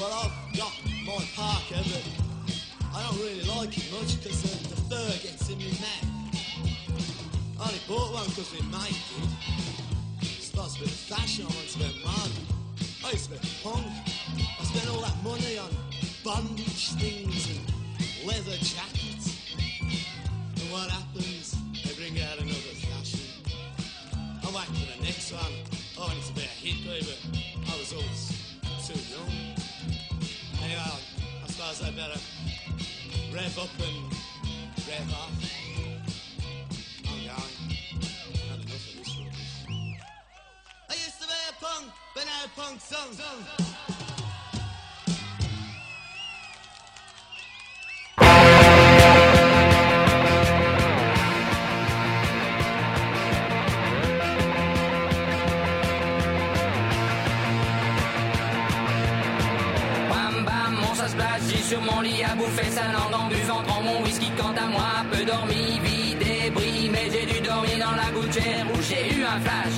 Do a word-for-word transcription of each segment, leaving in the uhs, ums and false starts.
Well, I've got my Parker, but I don't really like it much because uh, the fur gets in my mouth. I only bought one because my mate did. It's supposed to be the fashion. I want to be mad. I used to be punk. I spent all that money on bondage things and leather jackets. And what happens? They bring out another fashion. I'm waiting for the next one. I wanted to be a hippie, but I was always too young. Anyway, I suppose I better rev up and rev off. I'm going. Had enough of this rubbish. I used to be a punk, but now punk song. Sur mon lit à bouffer sa langue en buvant trop mon whisky. Quant à moi, peu dormi, vie débris. Mais j'ai dû dormir dans la gouttière où j'ai eu un flash.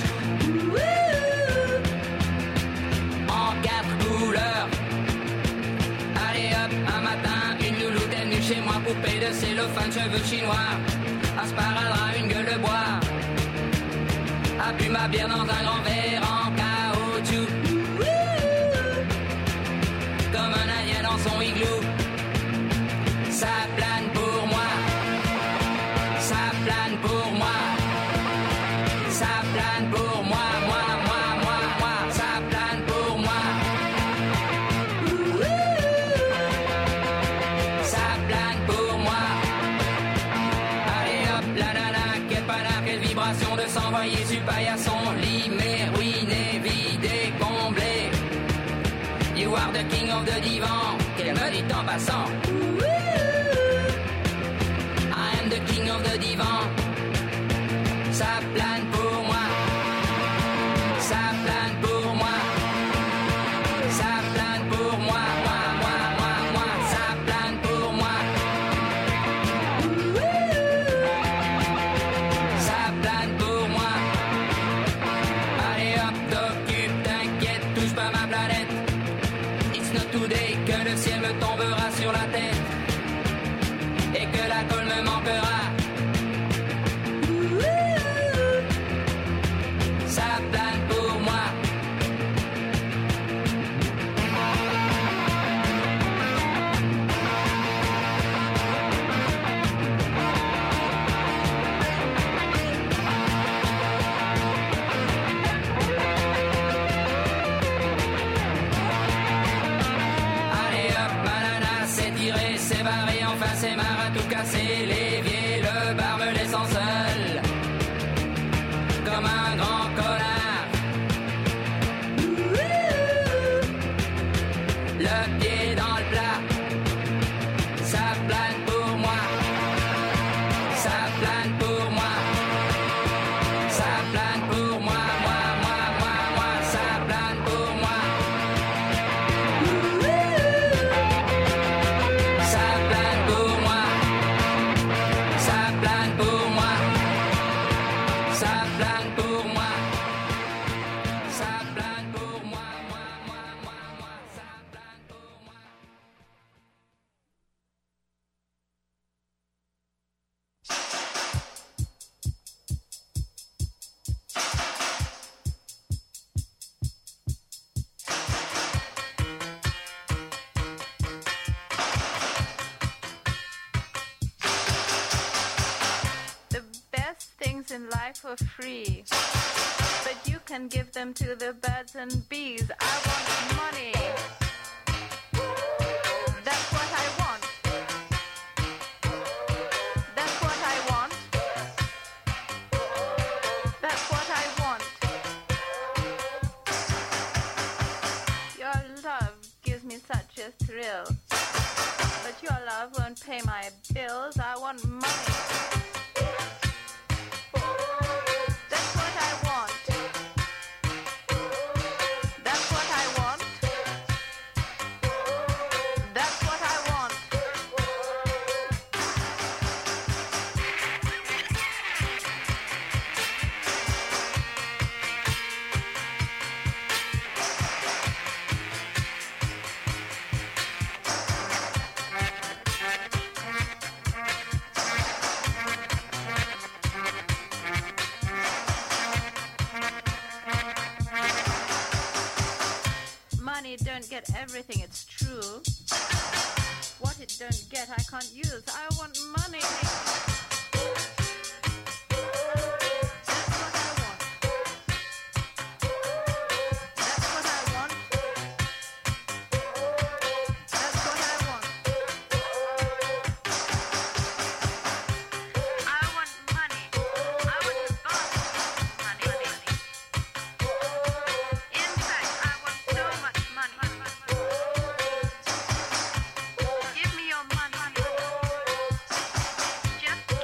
En quatre couleurs. Allez hop, un matin, une louloute est venue chez moi. Poupée de cellophane, cheveux chinois. Un sparadrap, une gueule de bois. A bu ma bière dans un grand verre en caoutchouc. Comme un indien dans son igloo. Ça plane pour moi, ça plane pour moi, ça plane pour moi, moi, moi, moi, moi, ça plane pour moi. Ça plane pour moi. Allez hop, la nana, quelle panard, quelle vibration de s'envoyer sur paillasson. Limé, ruiné, vidé, comblé. You are the king of the divan, qu'elle me dit en passant. The king of the divan. Ça plane pour moi. Ça plane pour moi. Ça plane pour moi. Moi, moi, moi, moi. Ça plane pour moi. Ça plane pour moi. Allez hop, t'occupe, t'inquiète, touche pas ma planète. It's not today que le ciel me tombera sur la tête. Et que la colle me manquera. Ça plane pour moi. Allez hop, banana, c'est tiré, c'est barré, enfin c'est marre à tout casser. L'évier, le bar me laissant seul. Comme un grand connard. Le pied dans le plat. Ça plane pour moi. Ça plane pour moi. Ça plane pour moi. Moi, moi, moi, moi. Ça plane pour moi. Ça plane pour moi. Ça plane pour moi. Ça plane pour moi. Ça plane pour moi. Moi, moi, moi, moi. Ça plane pour moi. The best things in life are free, but you can give them to the birds and bees. I want money. That's what I want. That's what I want. That's what I want. Your love gives me such a thrill, but your love won't pay my bills. I want money. That's what I want. That's what I want. That's what I want. don't get everything, it's true. What it don't get, I can't use. I want money. Just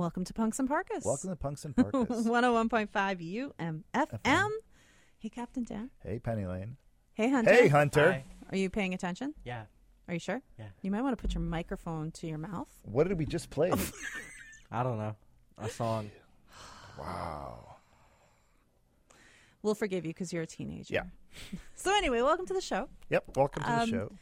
Welcome to Punks and Parkas. Welcome to Punks and Parkas. one oh one point five U M F M. F M. Hey, Captain Dan. Hey, Penny Lane. Hey, Hunter. Hey, Hunter. Hi. Are you paying attention? Yeah. Are you sure? Yeah. You might want to put your microphone to your mouth. What did we just play? I don't know. A song. Wow. We'll forgive you because you're a teenager. Yeah. So anyway, welcome to the show. Yep. Welcome to Um, the show.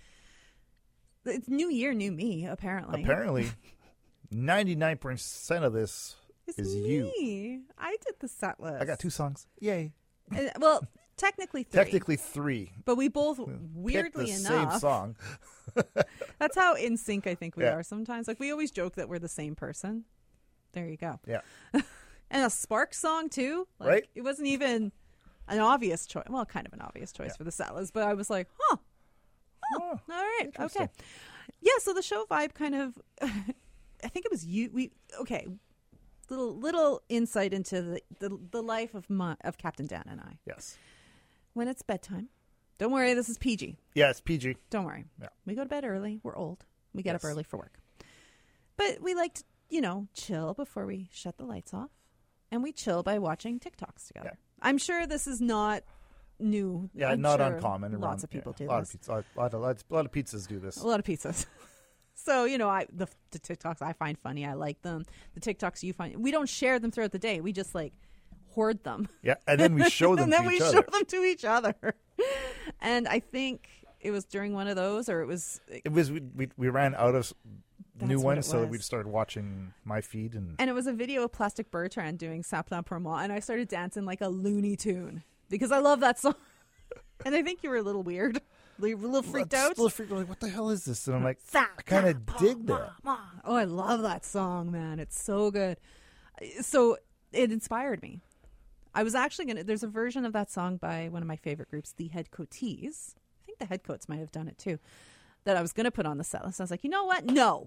It's new year, new me, apparently. Apparently, ninety-nine percent of this It's is me. you. I did the set list. I got two songs. Yay. Uh, well, technically three. Technically three. But we both, Picked weirdly the enough, same song. that's how in sync I think we Yeah. are sometimes. Like, we always joke that we're the same person. There you go. Yeah. And a Sparks song, too. Like, Right. It wasn't even an obvious choice. Well, kind of an obvious choice Yeah. for the set list, but I was like, huh. Oh, All right. interesting. Okay. Yeah, so the show vibe kind of, I think it was you. We Okay. Little little insight into the, the, the life of my, of Captain Dan and I. Yes. When it's bedtime, don't worry, this is P G. Yeah, it's P G. Don't worry. Yeah. We go to bed early. We're old. We get Yes. up early for work. But we like to, you know, chill before we shut the lights off. And we chill by watching TikToks together. Yeah. I'm sure this is not new. Yeah, I'm not sure uncommon. Lots around- of people yeah, do a lot this. Of pizza, a, lot of, a lot of pizzas do this. A lot of pizzas. So, you know, I the, the TikToks I find funny. I like them. The TikToks you find, we don't share them throughout the day. We just like hoard them. Yeah, and then we show them and then to we each show other. them to each other. And I think it was during one of those, or it was. It was we, we we ran out of That's new what ones, it so was. we started watching my feed and And it was a video of Plastic Bertrand doing Saplan pour moi, and I started dancing like a Looney Tune because I love that song. And I think you were a little weird, you were a little freaked Just out. a little freaked out, like, what the hell is this? And I'm like, Sa- I kind of dig that. Oh, I love that song, man. It's so good. So it inspired me. I was actually going to, there's a version of that song by one of my favorite groups, the Headcoatees. I think the Headcoats might have done it too, that I was going to put on the set list. I was like, you know what? No.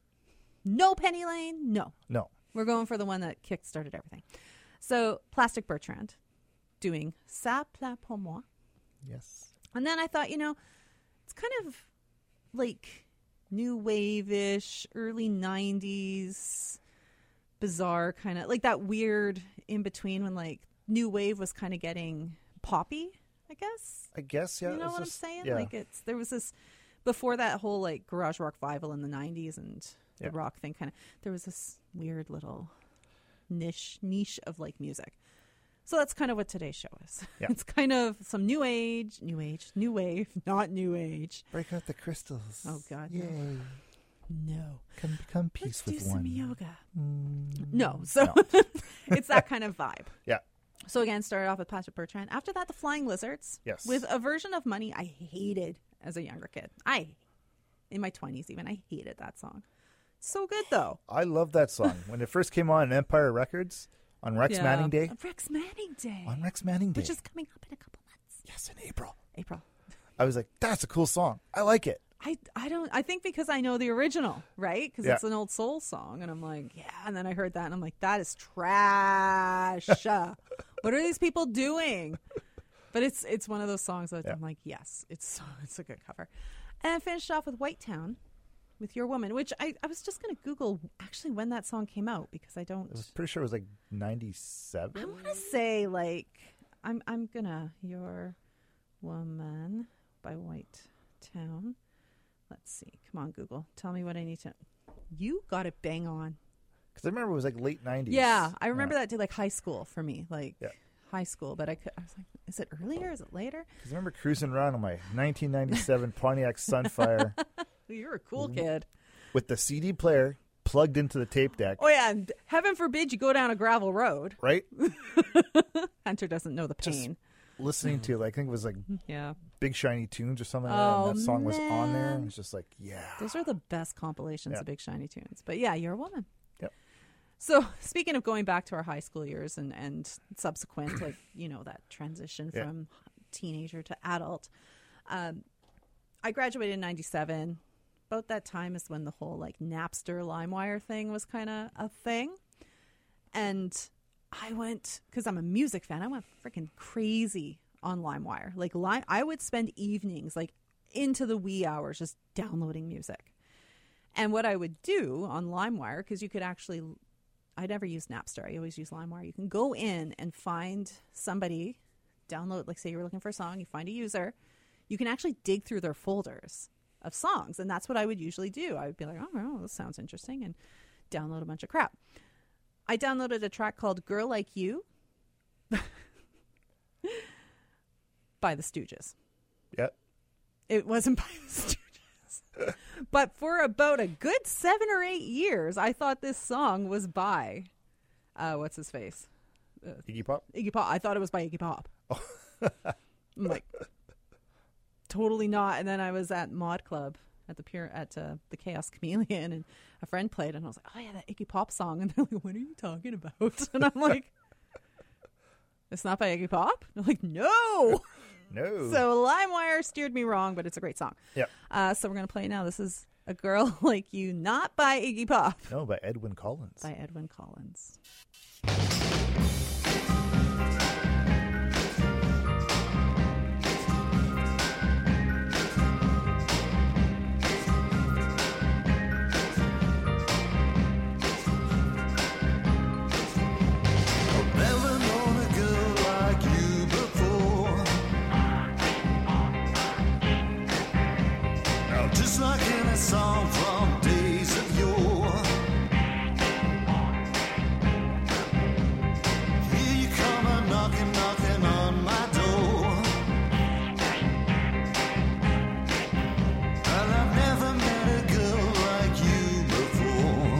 No Penny Lane. No. No. We're going for the one that kick-started everything. So Plastic Bertrand doing Ça plat pour moi. Yes. And then I thought, you know, it's kind of like new wave-ish, early nineties, bizarre kind of, like that weird in-between when like new wave was kind of getting poppy, I guess. I guess, yeah. you know it's what just- I'm saying? Yeah. Like it's, there was this, before that whole like garage rock revival in the nineties and the Yeah. rock thing kind of, there was this weird little niche, niche of like music. So that's kind of what today's show is. Yeah. It's kind of some new age, new age, new wave, not new age. Break out the crystals. Oh, God, no. Yay. No. Come become peace Let's do with some one. yoga. Mm. No. So it's that kind of vibe. Yeah. So again, started off with Patrick Bertrand. After that, the Flying Lizards. Yes. With a version of Money I hated as a younger kid. I, in my twenties even, I hated that song. So good, though. I love that song. When it first came on Empire Records on Rex Yeah. Manning Day. Rex Manning Day. On Rex Manning Day. Which is coming up in a couple months. yes, in April. April. I was like, that's a cool song. I like it. I, I don't I think because I know the original, right? Because Yeah. it's an old soul song, and I'm like, yeah. And then I heard that, and I'm like, that is trash. What are these people doing? But it's it's one of those songs that Yeah. I'm like, yes, it's it's a good cover. And I finished off with White Town, with Your Woman, which I, I was just gonna Google actually when that song came out because I don't. I was pretty sure it was like ninety-seven. I want to say like I'm I'm gonna Your Woman by White Town. Let's see. Come on, Google. Tell me what I need to. You got it bang on. Because I remember it was like late nineties. Yeah, I remember yeah. that to like high school for me, like Yeah. high school. But I could. I was like, is it earlier? Is it later? Because I remember cruising around on my nineteen ninety-seven Pontiac Sunfire You're a cool kid. with the C D player plugged into the tape deck. Oh yeah, and heaven forbid you go down a gravel road. Right? Hunter doesn't know the Just- pain. Listening to, like, I think it was like Yeah, Big Shiny Tunes or something like Oh, that. And that song was on there. man. And it's just like, yeah. those are the best compilations Yeah. of Big Shiny Tunes. But yeah, You're a Woman. Yep. So speaking of going back to our high school years and, and subsequent, like, you know, that transition Yeah. from teenager to adult, um, I graduated in ninety-seven. About that time is when the whole like Napster LimeWire thing was kind of a thing. And I went, because I'm a music fan, I went freaking crazy on LimeWire. Like, Lime, I would spend evenings, like, into the wee hours just downloading music. And what I would do on LimeWire, because you could actually I never use Napster. I always use LimeWire. You can go in and find somebody, download, like say you were looking for a song, you find a user. You can actually dig through their folders of songs. And that's what I would usually do. I would be like, oh, well, this sounds interesting, and download a bunch of crap. I downloaded a track called Girl Like You by the Stooges. Yep. It wasn't by the Stooges. But for about a good seven or eight years, I thought this song was by, uh, what's his face? Uh, Iggy Pop? Iggy Pop. I thought it was by Iggy Pop. I'm like, totally not. And then I was at Mod Club at the pure at uh, the Chaos Chameleon, and a friend played, and I was like, oh yeah, that Iggy Pop song. And they're like, what are you talking about? And I'm like, it's not by Iggy Pop? They're like, no. No. So LimeWire steered me wrong, but it's a great song. Yep. Uh, so we're going to play now. This is A Girl Like You, not by Iggy Pop. No, by Edwyn Collins. By Edwyn Collins. Just like in a song from days of yore. Here you come a knocking, knocking on my door. And I've never met a girl like you before.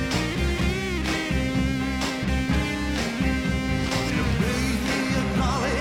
Acknowledge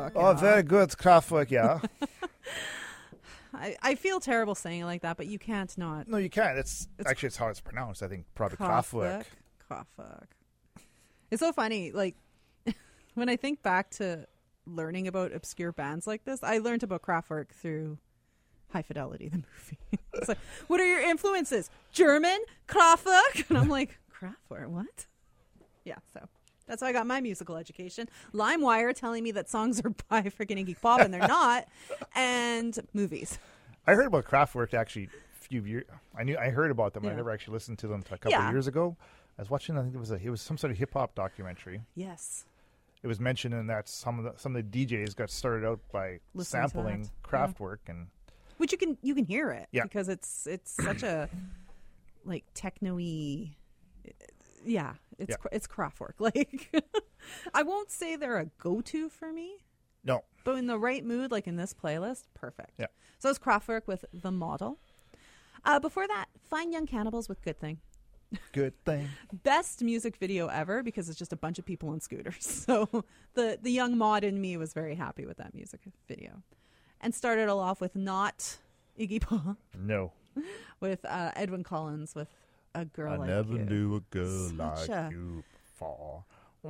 Kraftwerk. Oh, yeah. very good, Kraftwerk, yeah. I, I feel terrible saying it like that, but you can't not. No, you can't. It's, It's- actually it's how it's pronounced. I think probably Kraftwerk. Kraftwerk. It's so funny. Like when I think back to learning about obscure bands like this, I learned about Kraftwerk through High Fidelity, the movie. It's like, what are your influences? German, Kraftwerk, and I'm like, Kraftwerk, what? Yeah, so that's how I got my musical education. LimeWire telling me that songs are by freaking Iggy Pop and they're not, and movies. I heard about Kraftwerk actually a few years. I knew I heard about them. Yeah. I never actually listened to them until a couple Yeah. of years ago. I was watching. I think it was a it was some sort of hip hop documentary. Yes. It was mentioned in that some of the some of the D Js got started out by Listening to sampling that, yeah. Kraftwerk, and Which you can you can hear it Yeah. because it's it's such a like techno-y. Yeah, it's Yeah. Kra- it's Kraftwerk. Like I won't say they're a go-to for me, no, but in the right mood, like in this playlist, perfect. Yeah. So it's Kraftwerk with The Model. Uh, before that, Fine Young Cannibals with Good Thing. good thing. Best music video ever because it's just a bunch of people on scooters. So the the young mod in me was very happy with that music video. And started it all off with not Iggy Pop, No, with uh, Edwin Collins with A Girl I Like never You. knew a girl Such like a- you before.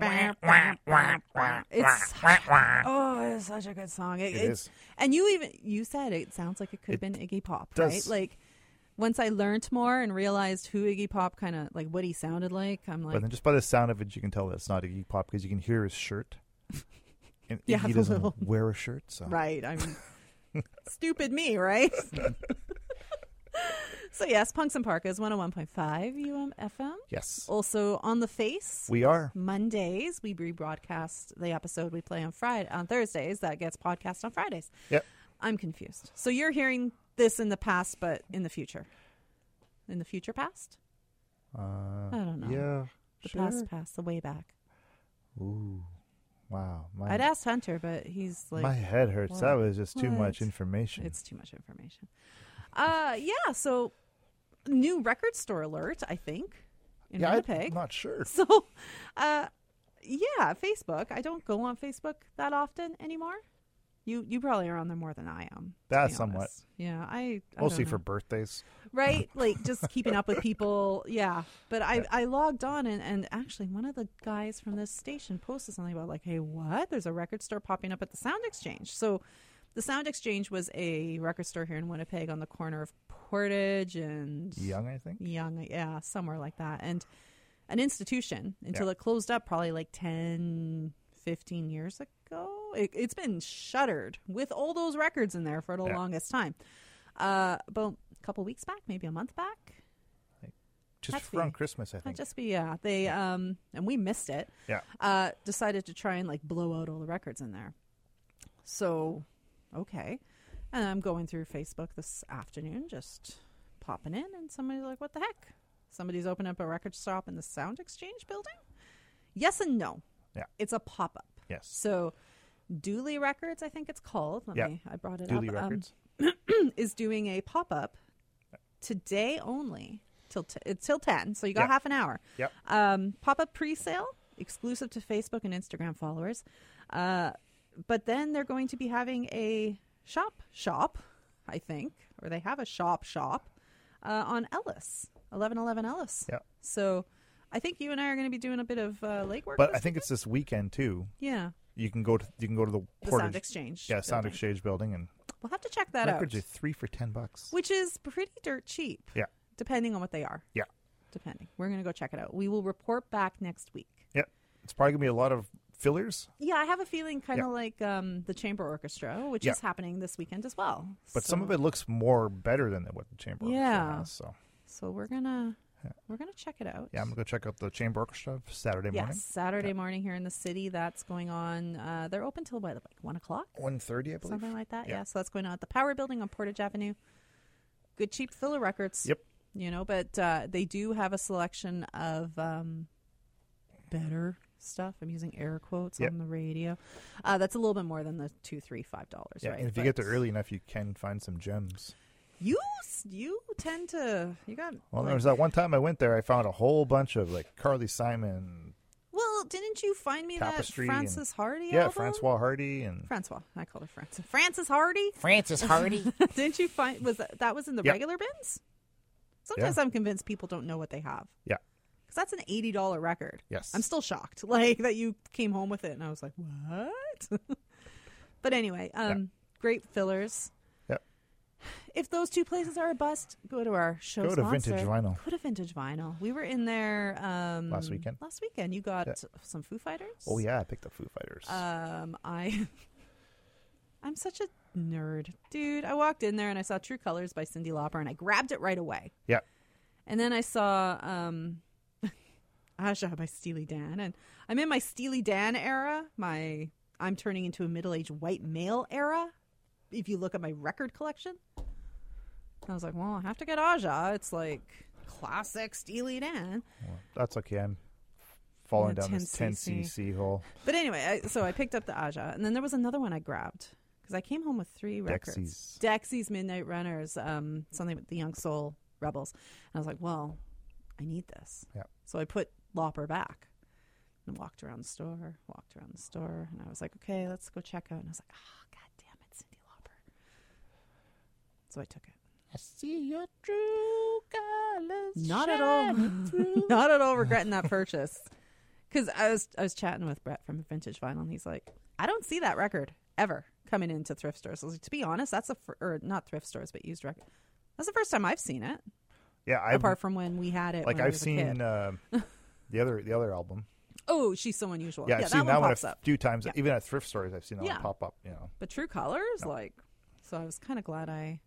It's oh, it's such a good song. It, It it's, is. And you even you said it sounds like it could have been Iggy Pop, right? does. Like once I learned more and realized who Iggy Pop kind of like what he sounded like, I'm like, But then just by the sound of it, you can tell that it's not Iggy Pop because you can hear his shirt. And Yeah, Iggy the doesn't little- wear a shirt, so right? I mean, stupid me, right? So yes, Punks and Parkas, one oh one point five U M F M. yes, Also on the Face. we are. Mondays we rebroadcast the episode we play on Friday on Thursdays that gets podcast on Fridays. Yep. I'm confused. So you're hearing this in the past, but in the future, in the future past, Uh, I don't know. Yeah, the sure. past past, the way back. Ooh, wow. My, I'd asked Hunter, but he's like, my head hurts. what? That was just too much What? information. it's too much information. Uh, yeah. So new record store alert, I think, in yeah, Winnipeg. I'm not sure. So, uh, yeah, Facebook. I don't go on Facebook that often anymore. You you probably are on there more than I am. to That's be somewhat. honest. Yeah, I, I Mostly don't for know. birthdays. right, like just keeping up with people. Yeah, but I I logged on and and actually one of the guys from this station posted something about like, hey, what? There's a record store popping up at the Sound Exchange. So. The Sound Exchange was a record store here in Winnipeg on the corner of Portage and Young, I think. Young, yeah, somewhere like that. And an institution until Yeah. it closed up probably like ten, fifteen years ago. It, it's been shuttered with all those records in there for the Yeah. longest time. Uh, about a couple weeks back, maybe a month back. Just Had to around be. Christmas, I Might think. just be, yeah. They, um, and we missed it. Yeah. Uh, decided to try and like blow out all the records in there. So, okay. And I'm going through Facebook this afternoon, just popping in, and somebody's like, what the heck? Somebody's opened up a record shop in the Sound Exchange building? Yes and no. Yeah. It's a pop-up. Yes. So, Dooley Records, I think it's called. Let Yeah. me, I brought it Dooley up. Um, Records. is doing a pop-up today only till t- it's till ten, so you got Yep. half an hour. Yep. Um, pop-up pre-sale exclusive to Facebook and Instagram followers. Uh, but then they're going to be having a shop shop, I think, or they have a shop shop uh, on Ellis, eleven eleven Ellis. Yep. So I think you and I are going to be doing a bit of uh, legwork. But this I think it's this weekend too. yeah, You can go to you can go to the, the Portage, Sound Exchange. yeah, Sound building. Exchange building, and We'll have to check that records out. are three for ten bucks. Which is pretty dirt cheap. Yeah. Depending on what they are. Yeah. Depending. We're going to go check it out. We will report back next week. Yeah, it's probably gonna be a lot of fillers, Yeah, I have a feeling kind of Yeah. like um, the Chamber Orchestra, which Yeah. is happening this weekend as well. but some So- of it looks more better than what the Chamber Orchestra Yeah. has. So So we're gonna Yeah. we're gonna check it out. yeah, I'm gonna go check out the Chamber Orchestra Saturday Yes, morning, Saturday morning here in the city. That's going on. Uh, they're open till by like one o'clock, one thirty, I believe. something like that. Yeah. Yeah. So that's going on at the Power Building on Portage Avenue. Good cheap filler records. Yep. You know, but uh, they do have a selection of um, better stuff. I'm using air quotes Yep. on the radio. Uh, that's a little bit more than the two, three, five dollars. Yeah, right? and if you But get there early enough, you can find some gems. you s- you tend to you got Well, like- there was that one time I went there, I found a whole bunch of like Carly Simon. well, Well, didn't you find me Tapestry that and- Frances Hardy Yeah, album? Francois Hardy and Francois. I call her Frances. Frances Hardy? Francis Hardy. Didn't you find was that, that was in the Yep. regular bins? Sometimes I'm convinced people don't know what they have. yeah, Because that's an eighty dollars record. yes. I'm still shocked, like that you came home with it, and I was like, "What?" But anyway, um, great fillers. Yep. If those two places are a bust, go to our show Go to sponsor. Vintage Vinyl. Go to Vintage Vinyl. We were in there um, Last weekend. Last weekend, you got Yeah. some Foo Fighters. Oh yeah, I picked up Foo Fighters. Um, I, I'm such a nerd, dude. I walked in there and I saw True Colors by Cyndi Lauper, and I grabbed it right away. yeah, And then I saw um, Aja by Steely Dan, and I'm in my Steely Dan era. My I'm turning into a middle-aged white male era. If you look at my record collection, I was like, well, I have to get Aja. It's like classic Steely Dan. well, that's okay. I'm falling Yeah, down this ten ten C C. C C hole. But anyway, I, so I picked up the Aja, and then there was another one I grabbed because I came home with three records. Dexys. Dexys Midnight Runners, um, something with the Young Soul Rebels. And I was like, well, I need this. Yeah. So I put Lauper back and walked around the store, walked around the store, and I was like, okay, let's go check out. And I was like, ah, god damn it, Cyndi Lauper. So I took it. I see your true colors. Not at all, not at all regretting that purchase. Because I was I was chatting with Brett from Vintage Vinyl, and he's like, I don't see that record ever coming into thrift stores. I was like, to be honest, that's a fir- or not thrift stores, but used record. That's the first time I've seen it. Yeah, I've apart from when we had it. like when I I've was a seen kid. uh, the other the other album. Oh, She's So Unusual. Yeah, Yeah, I've that seen that one one a pops up. few times. Yeah. Even at thrift stores, I've seen that Yeah. one pop up. You know, But True Colors, No. like, so I was kind of glad I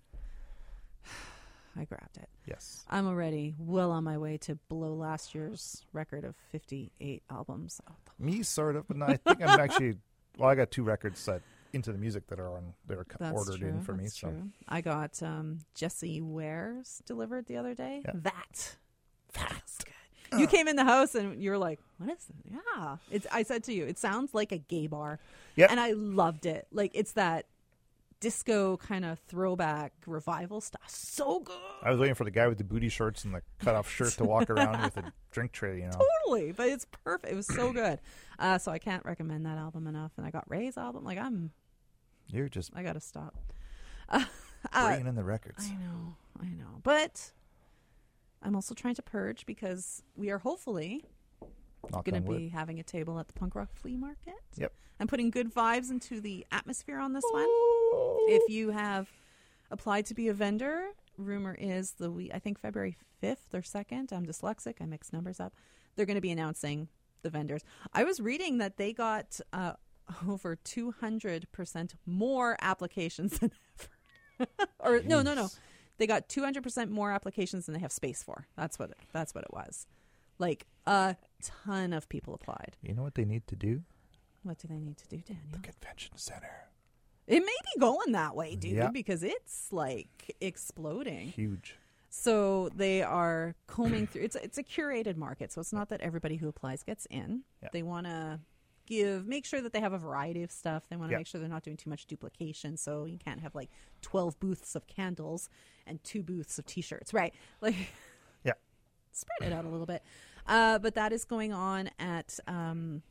I grabbed it. yes. I'm already well on my way to blow last year's record of fifty-eight albums. Oh, Me sort of, but no, I think I'm actually. Well, I got two records that into the music that are on that are co- That's ordered true. in for me. That's So true. I got um, Jesse Ware's delivered the other day. Yeah. That. That's good. You came in the house and you were like, what is it? Yeah. It's, I said to you, it sounds like a gay bar. Yep. And I loved it. Like, it's that disco kind of throwback revival stuff. So good. I was waiting for the guy with the booty shorts and the cut off shirt to walk around with a drink tray. You know, Totally. But it's perfect. It was so good. Uh, so I can't recommend that album enough. And I got Ray's album. Like, I'm, you're just I got to stop. Uh, uh, bringing in the records. I know, I know. But I'm also trying to purge because we are hopefully Knock going on to wood. be having a table at the Punk Rock Flea Market. Yep. I'm putting good vibes into the atmosphere on this one. If you have applied to be a vendor, rumor is the week, I think February fifth or second. I'm dyslexic. I mix numbers up. They're going to be announcing the vendors. I was reading that they got uh, over two hundred percent more applications than ever. or no, no, no. They got two hundred percent more applications than they have space for. That's what it, that's what it was. Like a ton of people applied. You know what they need to do? What do they need to do, Daniel? The convention center. It may be going that way, dude, Yeah. because it's like exploding. Huge. So they are combing through. It's it's a curated market, so it's not that everybody who applies gets in. Yeah. They want to give make sure that they have a variety of stuff. They want to Yeah. make sure they're not doing too much duplication. So you can't have like twelve booths of candles and two booths of T-shirts, right? Like, Yeah. spread it out a little bit. Uh, but that is going on at um,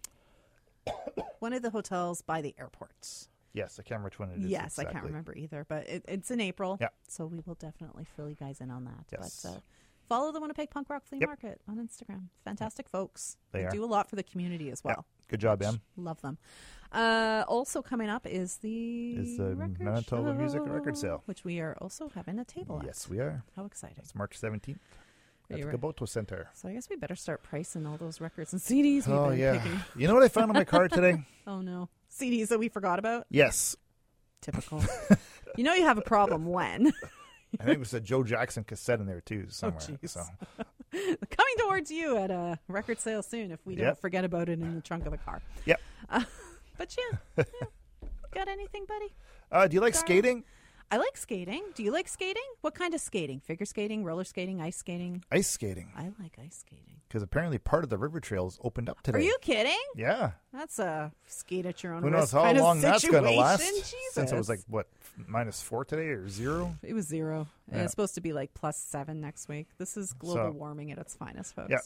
one of the hotels by the airport. Yes, I can't remember which one it is. Yes, I can't exactly. remember either, but it, it's in April. Yeah. So we will definitely fill you guys in on that. Yes. But uh, follow the Winnipeg Punk Rock Flea Yep. Market on Instagram. Fantastic folks. They are. do a lot for the community as Yeah. well. Good job, Em. Love them. Uh, also coming up is the Is the record Manitoba Music show, Record Sale. which we are also having a table at. Yes, we are. How exciting. It's March seventeenth Yeah, at you the were- Gaboto Center. So I guess we better start pricing all those records and C Ds we've Oh, been yeah. picking. You know what I found on my car today? Oh, no. C Ds that we forgot about? Yes. Typical. You know you have a problem when. I think it was a Joe Jackson cassette in there, too, somewhere. jeez. so Coming towards you at a record sale soon if we don't Yep. forget about it in the trunk of the car. Yep. Uh, but yeah, yeah. Got anything, buddy? Uh, do you like Darling. skating? I like skating. Do you like skating? What kind of skating? Figure skating, roller skating, ice skating? Ice skating. I like ice skating. Because apparently part of the river trails opened up today. Are you kidding? Yeah. That's a skate at your own Who knows risk how kind of long that's going to situation. last? Jesus. Since it was like, what, minus four today or zero? It was zero. And Yeah. It's supposed to be like plus seven next week. This is global So- warming at its finest, folks. Yeah.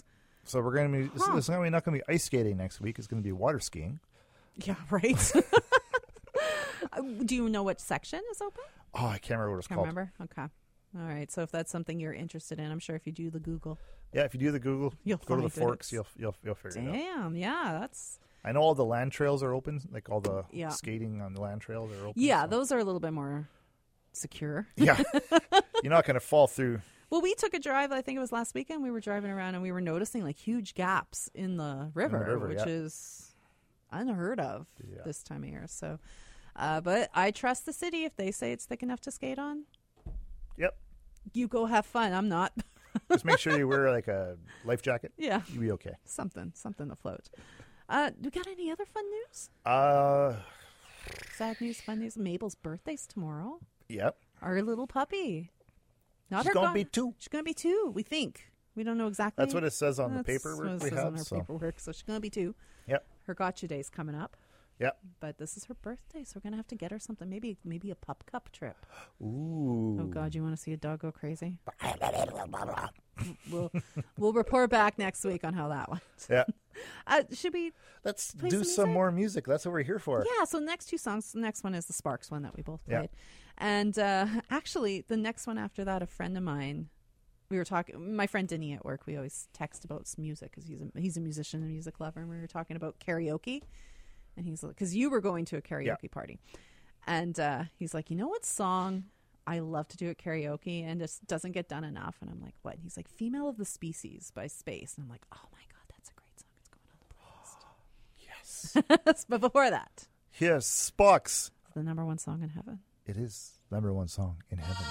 So we're going to be. Huh. It's, it's not going to be ice skating next week. It's going to be water skiing. Yeah, right. Uh, Do you know what section is open? Oh, I can't remember what it's Can't called. remember. Okay. All right. So if that's something you're interested in, I'm sure if you do the Google, Yeah, if you do the Google, You'll go to the find it. Forks, you'll you'll you'll figure it out. damn, yeah, that's I know all the land trails are open, like all the Yeah. skating on the land trails are open. yeah, so- those are a little bit more secure. Yeah, you're not going to fall through. Well, we took a drive. I think it was last weekend. We were driving around and we were noticing like huge gaps in the river, river, which yeah. is unheard of Yeah. this time of year. So, uh, but I trust the city if they say it's thick enough to skate on. Yep. You go have fun. I'm not. Just make sure you wear like a life jacket. Yeah, You'll be okay. something, something to float. Uh, we got any other fun news? Uh, Sad news, fun news. Mabel's birthday's tomorrow. yep. Our little puppy. Not She's her gonna go- be two. She's gonna be two. We think. We don't know exactly. That's what it says on the That's paperwork what it we says have. on our So, paperwork. So she's gonna be two. yep. Her gotcha day's coming up. Yep. But this is her birthday, so we're gonna have to get her something. Maybe maybe a pup cup trip. Ooh. Oh God, you want to see a dog go crazy? we'll we'll report back next week on how that went. Yeah. Uh, should we? Let's Play do some some music? more music. That's what we're here for. Yeah. So the next two songs. The next one is the Sparks one that we both Yeah. played, and uh, actually the next one after that, a friend of mine. We were talking. My friend Denny at work. We always text about s- music because he's a he's a musician and music lover, and we were talking about karaoke. And he's like, because you were going to a karaoke Yeah. party, and uh, he's like, you know what song I love to do at karaoke and just doesn't get done enough? And I'm like, what? And he's like, "Female of the Species" by Space, and I'm like, oh my God, that's a great song. It's going on the playlist. Yes. But before that, Here's Sparks. it's the number one song in heaven. It is number one song in heaven.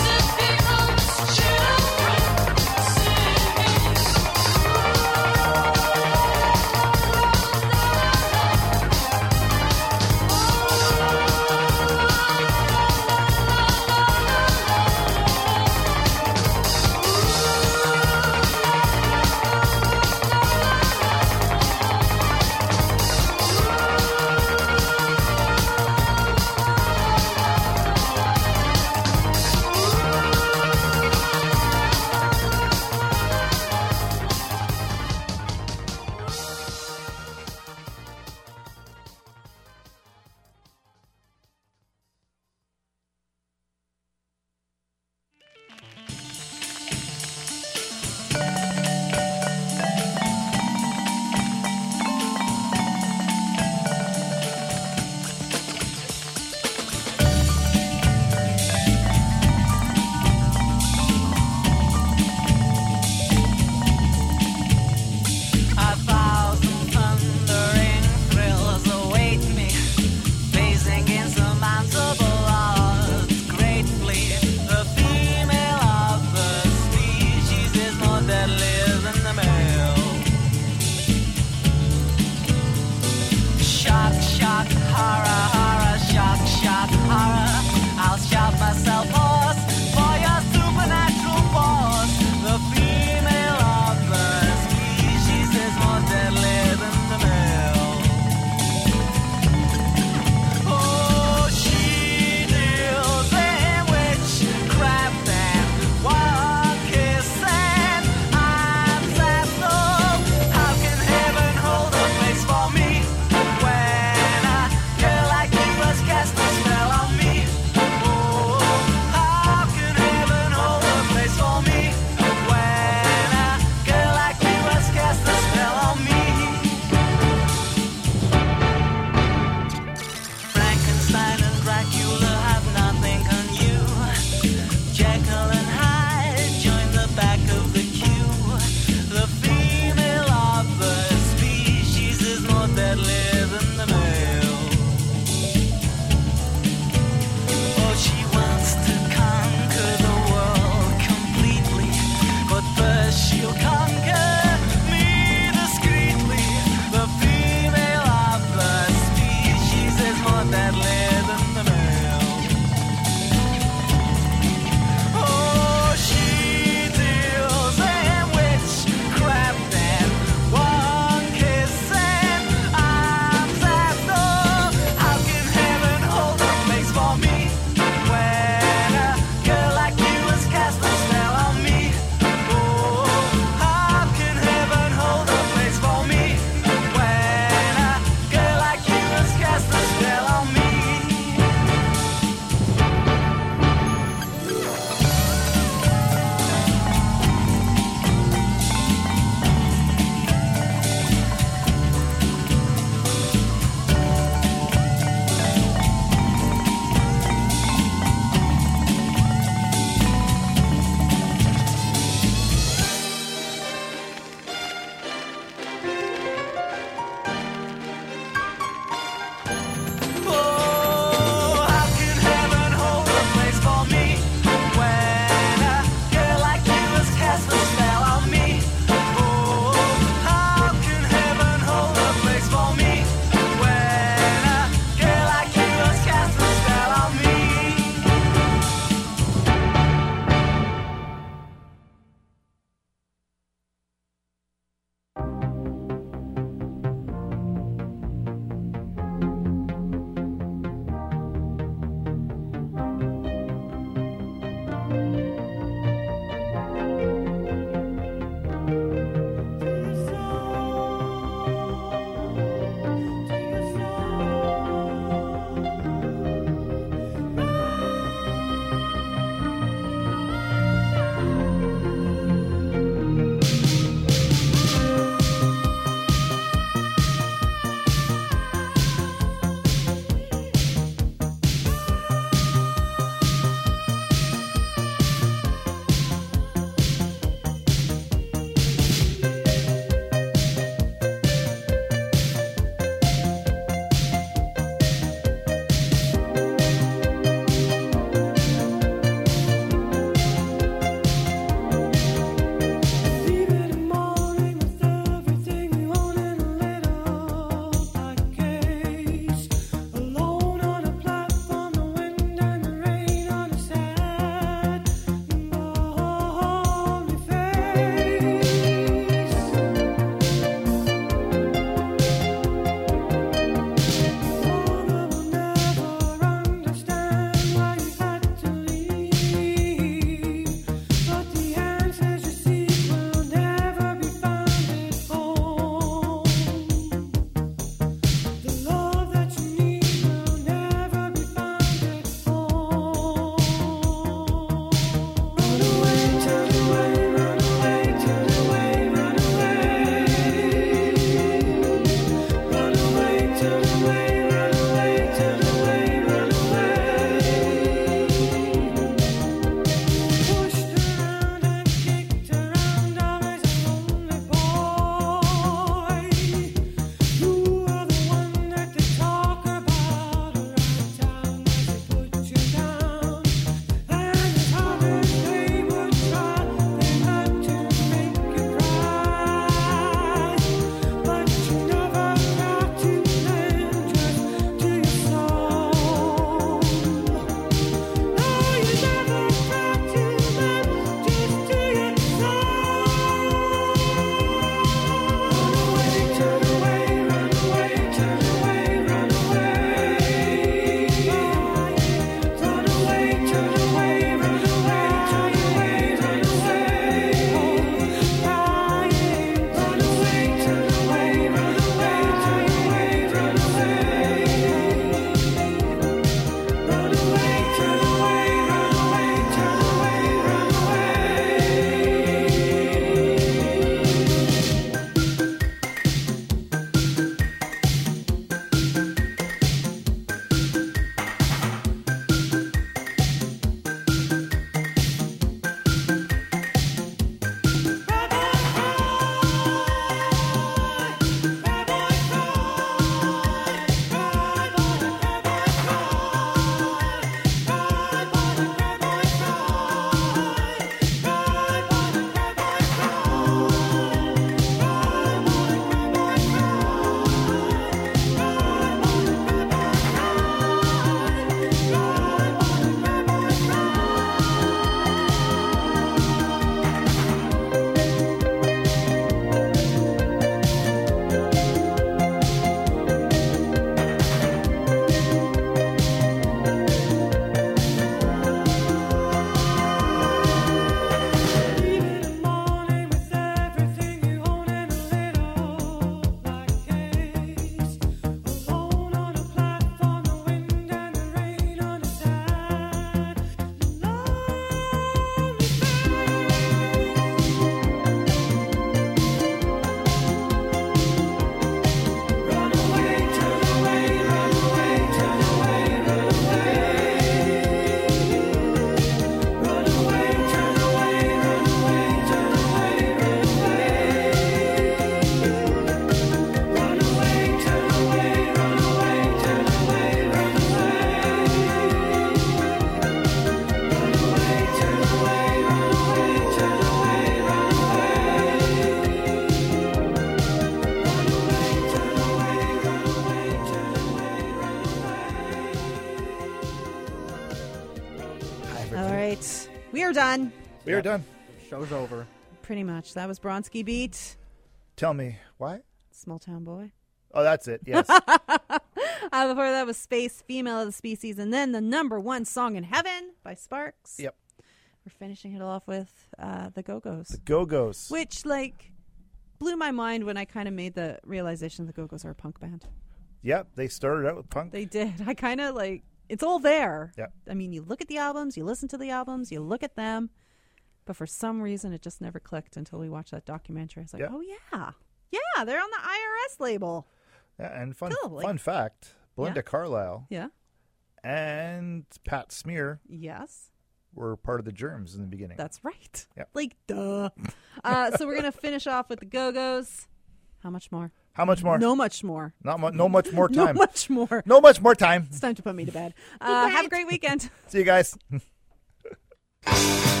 are done. We are done. Show's over. Pretty much. That was Bronski Beat. Tell me why? Small Town Boy. Oh, that's it. Yes. Uh, before that was Space, Female of the Species, and then the number one song in heaven by Sparks. Yep. We're finishing it off with uh, the Go-Go's. The Go-Go's. Which, like, blew my mind when I kind of made the realization the Go-Go's are a punk band. Yep. They started out with punk. They did. I kind of, like, it's all there. Yep. I mean, you look at the albums, you listen to the albums, you look at them, but for some reason it just never clicked until we watched that documentary. I was like, Yep. oh, yeah. Yeah, they're on the I R S label. Yeah, and fun Cool, like- fun fact, Belinda Yeah. Carlisle Yeah. and Pat Smear Yes. were part of the Germs in the beginning. That's right. Yep. Like, duh. uh, so we're going to finish off with the Go-Go's. How much more? How much more? No much more. Not mu- no much more No time. much more. No much more time. It's time to put me to bed. Uh, have a great weekend. See you guys.